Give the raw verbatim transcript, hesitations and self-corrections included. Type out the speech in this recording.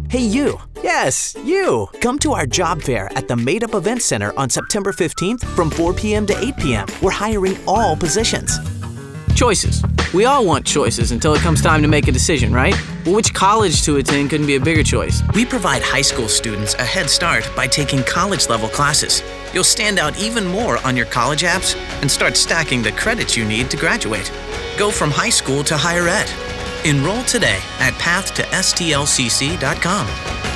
Hey, you. Yes, you. Come to our job fair at the Made Up Event Center on September fifteenth from four p.m. to eight p.m. We're hiring all positions. Choices. We all want choices until it comes time to make a decision, right? Well, which college to attend couldn't be a bigger choice. We provide high school students a head start by taking college-level classes. You'll stand out even more on your college apps and start stacking the credits you need to graduate. Go from high school to higher ed. Enroll today at path to S T L C C dot com.